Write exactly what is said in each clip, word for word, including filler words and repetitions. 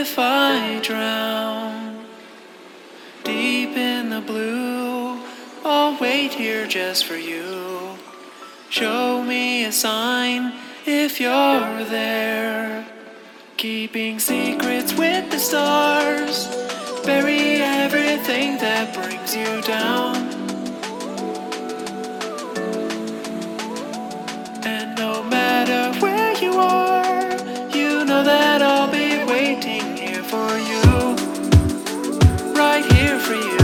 if I drown deep in the blue, I'll wait here just for you. Show me a sign if you're there. Keeping secrets with the stars, bury everything that brings you down. And no matter where you are, you know that I'll be waiting here for you, right here for you.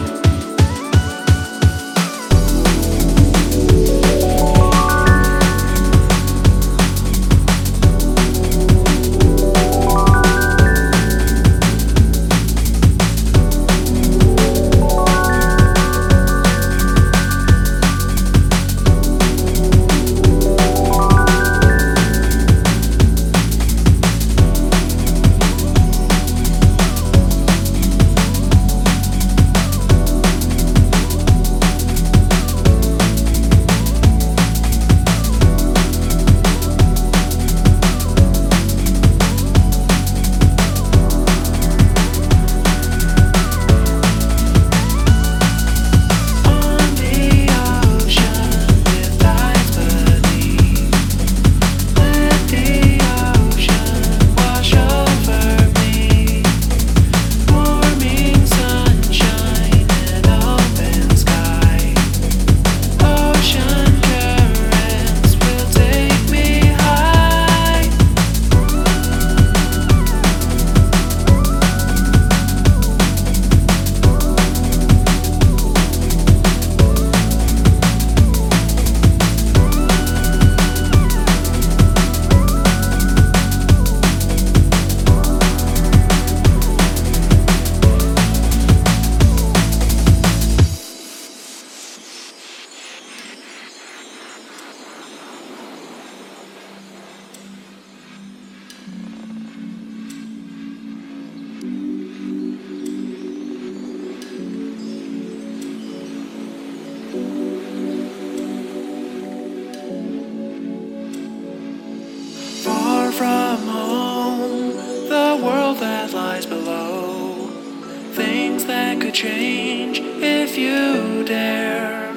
From home, the world that lies below, things that could change if you dare.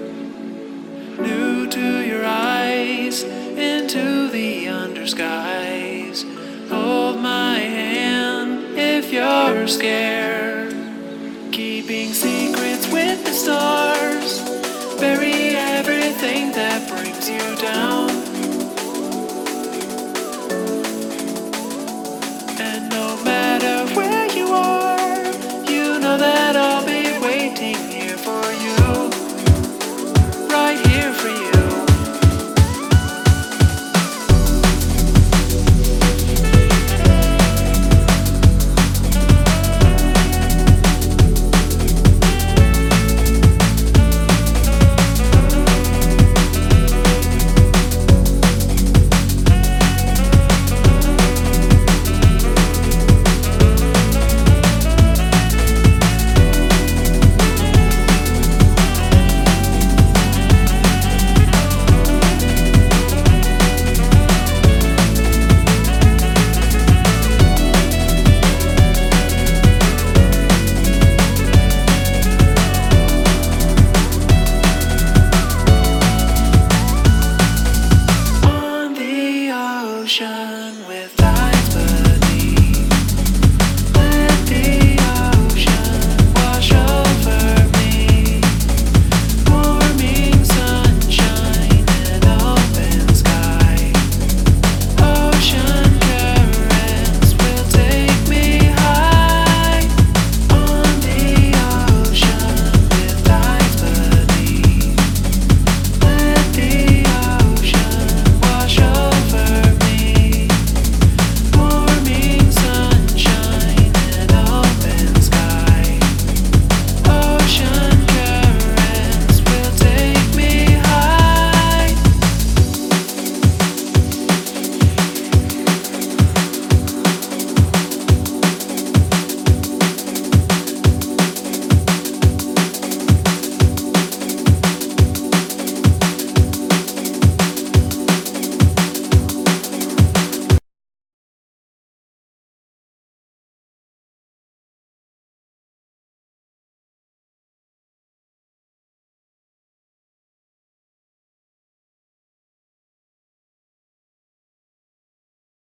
New to your eyes, into the under skies. Hold my hand if you're scared. Keeping secrets with the stars.